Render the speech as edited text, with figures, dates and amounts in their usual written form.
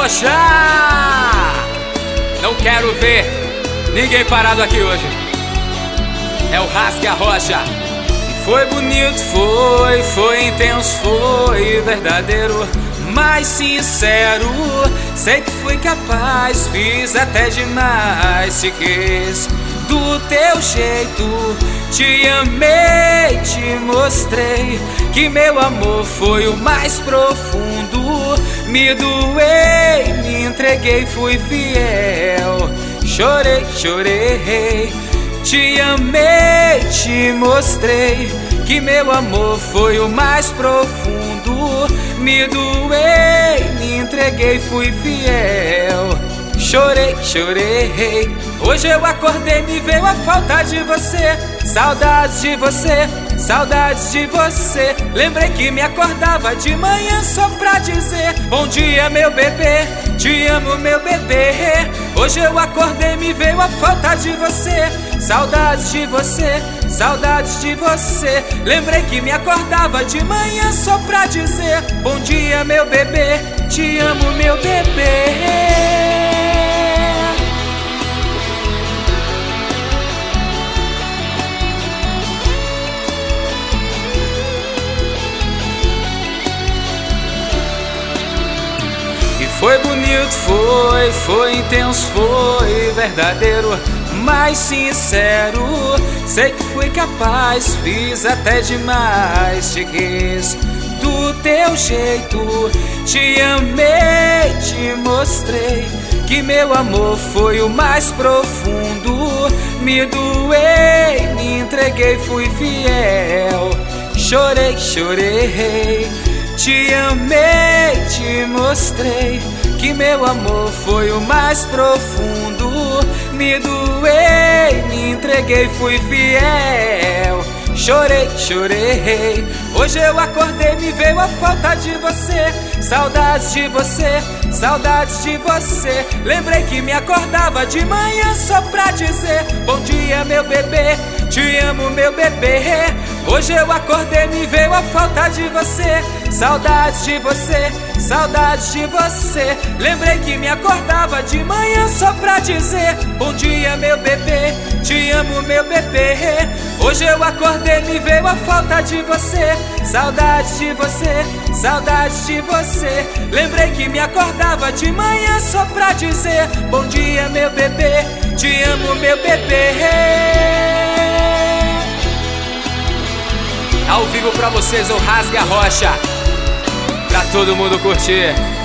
Rocha! Não quero ver ninguém parado aqui hoje. É o Rasga Rocha. Foi bonito, foi intenso, foi verdadeiro, mais sincero. Sei que fui capaz, fiz até demais. Te quis do teu jeito, te amei, te mostrei que meu amor foi o mais profundo. Me doei, me entreguei, fui fiel. Chorei, chorei, te amei, te mostrei que meu amor foi o mais profundo. Me doei, me entreguei, fui fiel. Chorei, chorei. Hoje eu acordei, me veio a falta de você. Saudades de você, saudades de você. Lembrei que me acordava de manhã só pra dizer: bom dia, meu bebê, te amo, meu bebê. Hoje eu acordei, me veio a falta de você. Saudades de você, saudades de você. Lembrei que me acordava de manhã só pra dizer: bom dia, meu bebê, te amo, meu bebê. Foi bonito, foi intenso, foi verdadeiro, mais sincero. Sei que fui capaz, fiz até demais. Te quis do teu jeito, te amei, te mostrei que meu amor foi o mais profundo. Me doei, me entreguei, fui fiel. Chorei, chorei, te amei, te mostrei que meu amor foi o mais profundo. Me doei, me entreguei, fui fiel. Chorei, chorei. Hoje eu acordei, me veio a falta de você. Saudades de você, saudades de você. Lembrei que me acordava de manhã só pra dizer: bom dia, meu bebê, te amo, meu bebê. Hoje eu acordei, me veio a falta de você. Saudades de você, saudades de você. Lembrei que me acordava de manhã só pra dizer: bom dia, meu bebê, te amo, meu bebê. Hoje eu acordei, me veio a falta de você. Saudades de você, saudades de você. Lembrei que me acordava de manhã só pra dizer: bom dia, meu bebê, te amo, meu bebê. Ao vivo pra vocês, o Rasga Rocha, pra todo mundo curtir.